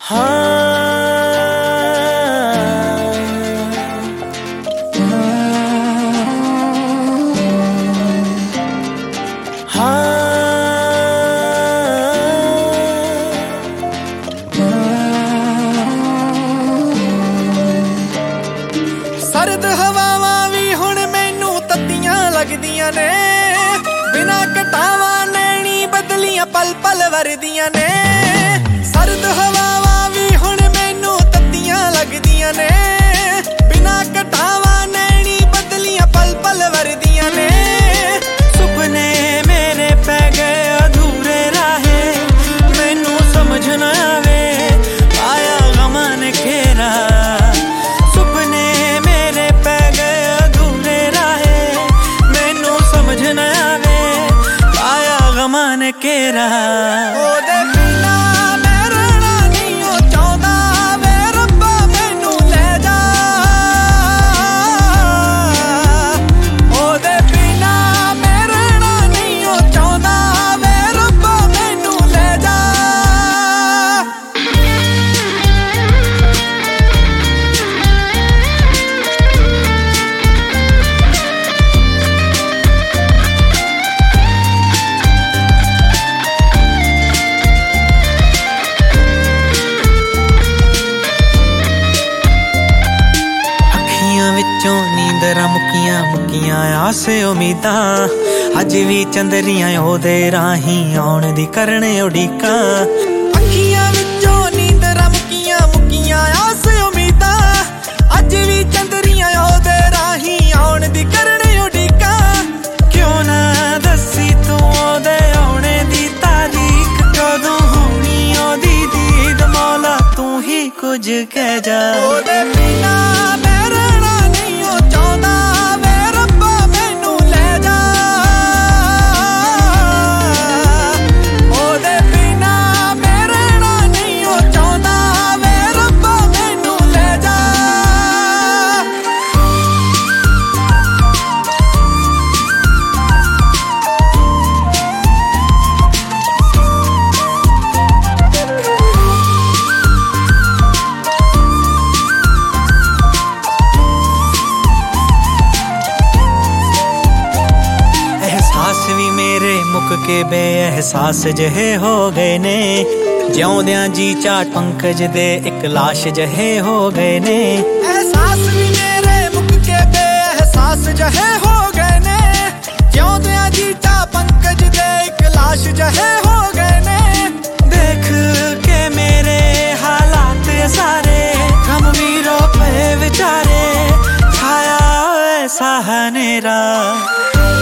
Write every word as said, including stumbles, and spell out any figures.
ਸਰਦ ਹਵਾਵਾਂ ਵੀ ਹੁਣ ਮੈਨੂੰ ਤੱਤੀਆਂ ਲੱਗਦੀਆਂ ਨੇ, ਬਿਨਾਂ ਘਟਾਵਾਂ ਨੈਣੀ ਬਦਲੀਆਂ ਪਲ ਪਲ ਵਰਦੀਆਂ ਨੇ। ਸਰਦ ਹਵਾਵਾਂ ਵੀ ਹੁਣ ਮੈਨੂੰ ਤੱਤੀਆਂ ਲੱਗਦੀਆਂ ਨੇ, ਬਿਨਾਂ ਘਟਾਵਾਂ ਨੈਣੀ ਬਦਲੀਆਂ ਪਲ ਪਲ ਵਰਦੀਆਂ ਨੇ। ਸੁਪਨੇ ਮੇਰੇ ਪੈ ਗਏ ਅਧੂਰੇ ਰਾਹੇ, ਮੈਨੂੰ ਸਮਝ ਨਾ ਆਵੇ ਆਇਆ ਗਮਾਂ ਨੇ ਘੇਰਾ। केरा ओदे बिना मैं रहना नहीं ओ चाहता वे रब्बा मैनू ले जा। ओदे बिना मैं रहना नहीं ओ चाहता वे रब्बा मैनू ले जा। ਵਿੱਚੋਂ ਨੀਂਦਰਾਂ ਮੁੱਕੀਆਂ ਮੁੱਕੀਆਂ ਆਸ ਉਮੀਦਾਂ, ਅੱਜ ਵੀ ਚੰਦਰੀਆਂ ਉਹਦੇ ਰਾਹੀਂ ਆਉਣ ਦੀ ਕਰਨ ਉਡੀਕਾਂ। ਅੱਖੀਆਂ ਵਿੱਚੋਂ ਨੀਂਦਰਾਂ ਮੁੱਕੀਆਂ ਮੁੱਕੀਆਂ ਆਸ ਉਮੀਦਾਂ, ਅੱਜ ਵੀ ਚੰਦਰੀਆਂ ਉਹਦੇ ਰਾਹੀਂ ਆਉਣ ਦੀ ਕਰਨ ਉਡੀਕਾਂ। ਕਿਉਂ ਨਾ ਦੱਸੀ ਤੂੰ ਉਹਦੇ ਆਉਣੇ ਦੀ ਤਾਰੀਖ, ਕਦੋਂ ਹੋਣੀ ਉਹਦੀ ਦੀਦ ਮੌਲਾ ਤੂੰ ਹੀ ਕੁਝ ਕਹਿ ਜਾ। ਉਹਦੇ ਬਿਨਾ ਵੀ ਮੇਰੇ ਮੁੱਕ ਕੇ ਬੇਅਹਿਸਾਸ ਜਿਹੇ ਹੋ ਗਏ ਨੇ, ਜਿਉਂਦਿਆਂ ਜੀ ਝਾਟ ਪੰਕਜ ਦੇ ਇੱਕ ਲਾਸ਼ ਜਿਹੇ ਹੋ ਗਏ ਨੇ। ਅਹਿਸਾਸ ਵੀ ਮੇਰੇ ਮੁੱਕ ਕੇ ਬੇਅਹਿਸਾਸ ਜਿਹੇ ਹੋ ਗਏ ਨੇ, ਜਿਉਂਦਿਆਂ ਜੀ ਝਾਟ ਪੰਕਜ ਦੇ ਇੱਕ ਲਾਸ਼ ਜਿਹੇ ਹੋ ਗਏ ਨੇ। ਦੇਖ ਕੇ ਮੇਰੇ ਹਾਲਾਤ ਸਾਰੇ ਗਮ ਵੀ ਰੋ ਪਏ ਵਿਚਾਰੇ, ਛਾਇਆ ਐਸਾ ਹਨੇਰਾ।